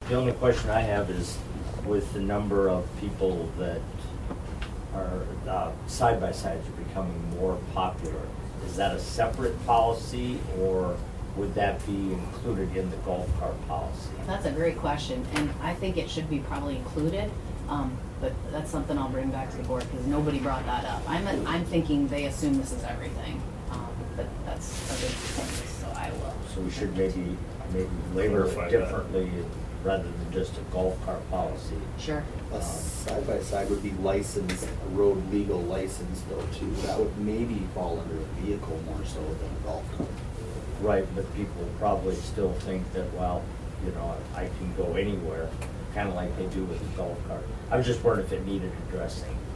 The only question I have is with the number of people that are, side-by-sides are becoming more popular, is that a separate policy or would that be included in the golf cart policy? That's a great question, and I think it should be probably included, but that's something I'll bring back to the board, because nobody brought that up. I'm thinking they assume this is everything, but that's a good point, so I will. So we should maybe label Clarify it that. differently rather than just a golf cart policy. Sure. A side-by-side would be licensed, a road legal license though too. That would maybe fall under a vehicle more so than a golf cart. Right, but people probably still think that, well, you know, I can go anywhere, kind of like they do with a golf cart. I was just wondering if it needed addressing.